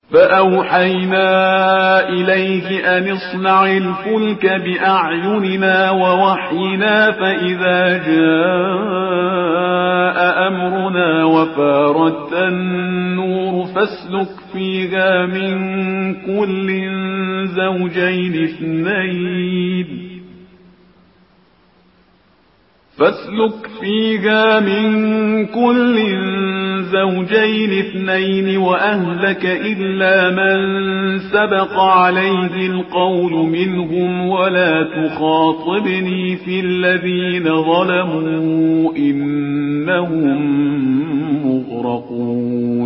فأوحينا إليه أن اصنع الفلك بأعيننا ووحينا فإذا جاء أمرنا وفارت النور فاسلك فيها من كل زوجين اثنين وأهلك إلا من سبق عليه القول منهم ولا تخاطبني في الذين ظلموا إنهم مغرقون.